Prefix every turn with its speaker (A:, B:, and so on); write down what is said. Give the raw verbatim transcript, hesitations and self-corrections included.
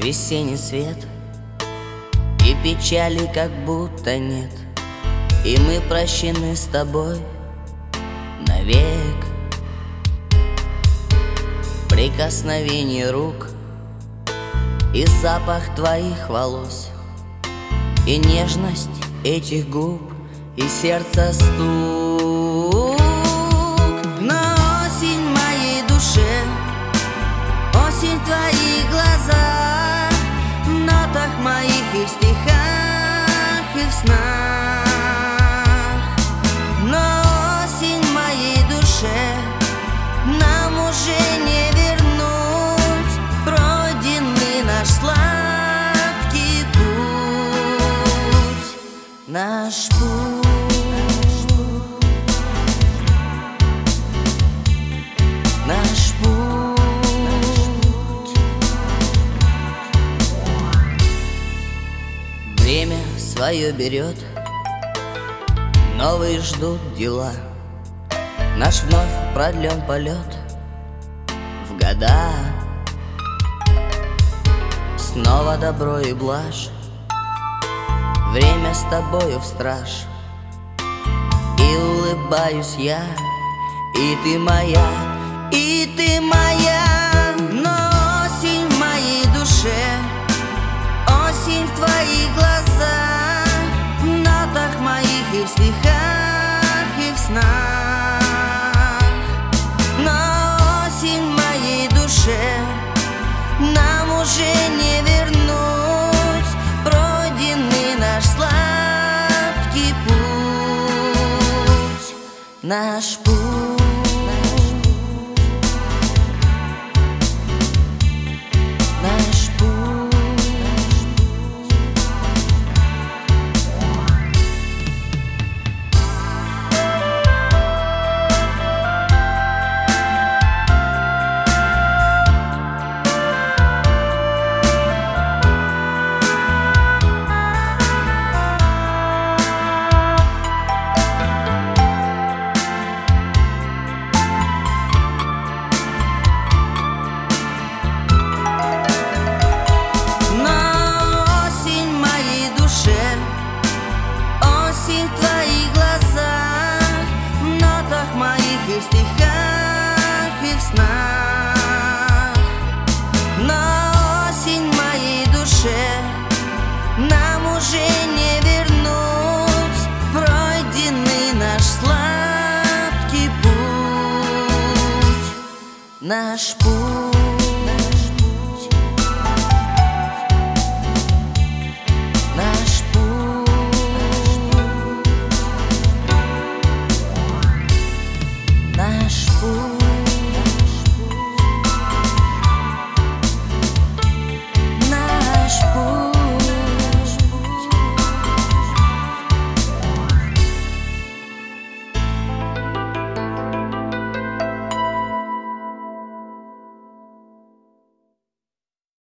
A: весенний свет, и печали как будто нет, и мы прощены с тобой навек. Прикосновение рук и запах твоих волос, и нежность этих губ, и сердце стук. Но осень в моей душе, осень в твоих глазах, в нотах моих и в стихах, и в снах. Но осень в моей душе, нам уже не вернуть пройденный наш сладкий путь. Наш путь, наш путь. Время свое берет, новые ждут дела, наш вновь продлен полет в года. Снова добро и блажь, время с тобою в страж, и улыбаюсь я, и ты моя, и ты моя. Но осень в моей душе, осень в твоих глазах, в нотах моих и в стихах, и в снах. Но осень в моей душе, нам уже не вернуть пройденный наш сладкий путь. Наш путь, наш путь. Осень в твоих глазах, в нотах моих и в стихах, и в снах. Но осень в моей душе, нам уже не вернуть пройденный наш сладкий путь. Наш